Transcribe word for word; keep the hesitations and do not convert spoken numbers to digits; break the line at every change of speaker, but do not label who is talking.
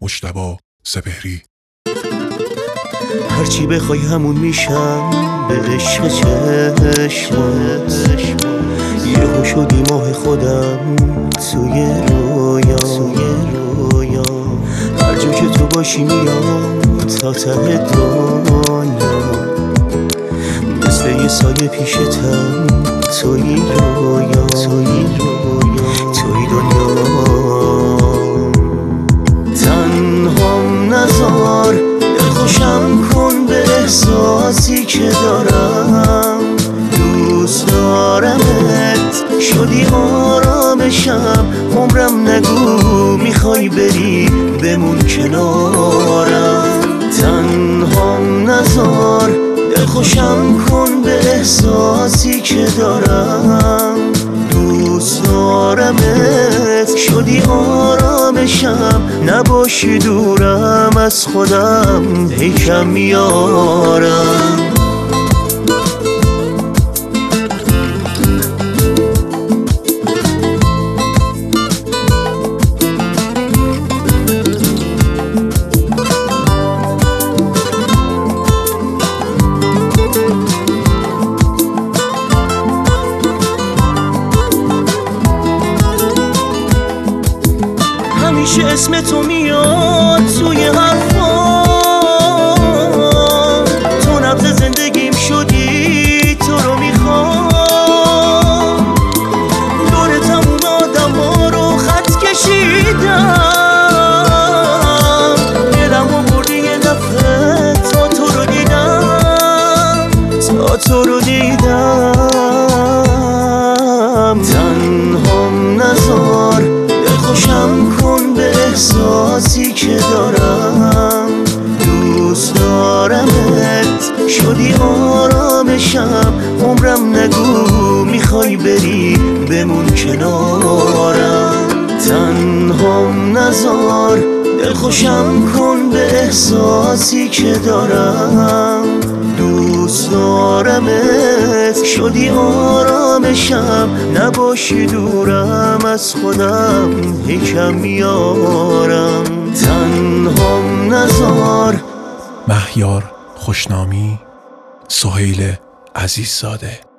مجتبی سپهری.
هرچی بخوای همون میشم به عشق چشمات، یهو شدی ماه خودم توی رویا، هر جا که تو باشی میام تا ته دنیا، مثل یه سایه پیشتم توی رویا، توی دنیا. تنهام نذار، دلخوشم کن به احساسی که دارم، دوست دارمت، شدی آرامشم، عمرم نگو میخوای بری بمون کنارم. تنهام نذار، دلخوشم کن به احساسی که دارم، دوست دارمت، شدی آرامشم، نباشی دورم از خودم هی کم میارم. همیشه اسم تو میاد توی حرفام، تو نبض زندگیم شدی، تو رو میخوام. دور تموم آدم ها رو خط کشیدم، دلم رو بردی یه دفعه تا تو رو دیدم، تا تو رو دیدم. تنهام نذار، دلخوشم کن به احساسی که دارم، دوست دارمت، شدی آرامشم، عمرم نگو میخوای بری بمون کنارم. تنهام نذار، دلخوشم کن به احساسی که دارم، دوست دارمت، شدی آرامشم، نباشی دورم از خودم هی کم میارم. تنهام نذار.
مهیار خوشنامی، سهیل عزیززاده.